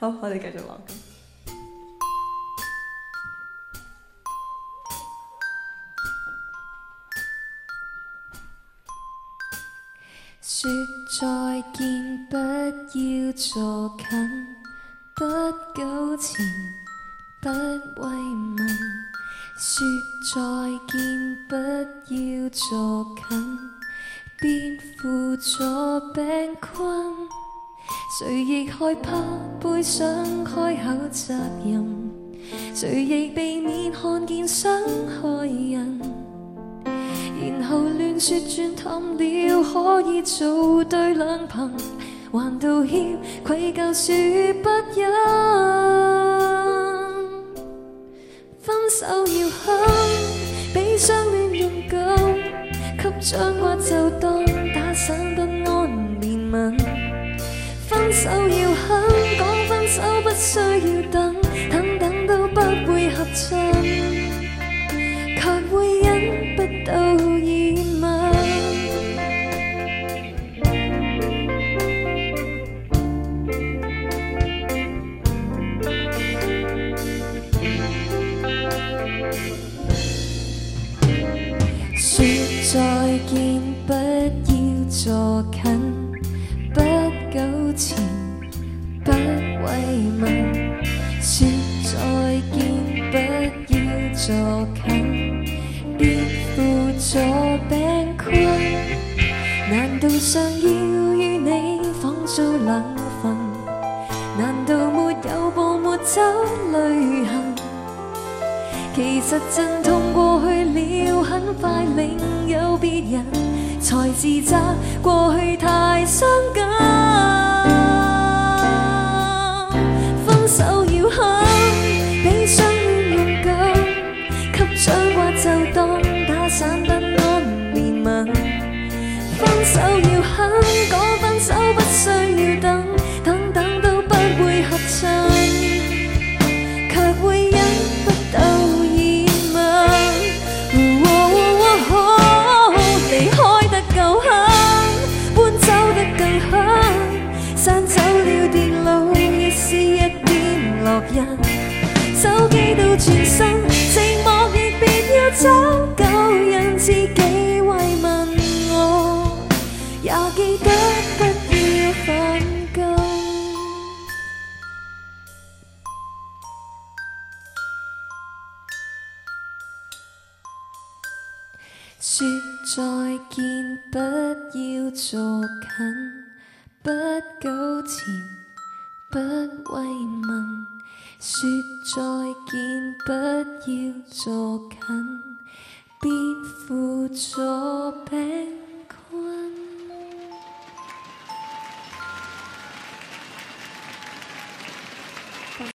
好，我哋繼續落。 說再見，不要坐近，不糾纏，不慰問。說再見，不要坐近，別輔助病困。誰亦害怕背上開口責任，誰亦避免看見傷害人。然後亂說轉淡了，可以做對兩憑，還道歉愧疚說不忍。分手要狠，比相戀勇敢，給掌摑就當打散不安憐憫。分手要狠，講分手不需要等，等都不會合襯，卻會忍不到耳吻。說再見，不要坐近，不糾纏，不慰問。說再見，不要坐近，別輔助病困。難道想要與你仿做兩份？難道沒有步沒走旅行？其實陣痛過去了，很快另有別人，才自責過去太傷感。分手要狠，比相戀勇敢，給掌摑就當打散不安憐憫。分手要狠，講分手不需要等都不會合襯，卻會忍不到耳吻。離開得夠狠，搬走得更狠，散走了電路亦是一點烙印。手機到轉身，寂寞亦別要找舊人，自己慰問我，也記得不要反感。說再見，不要坐近，不糾纏，不慰問。說再見，不要坐近，別輔助病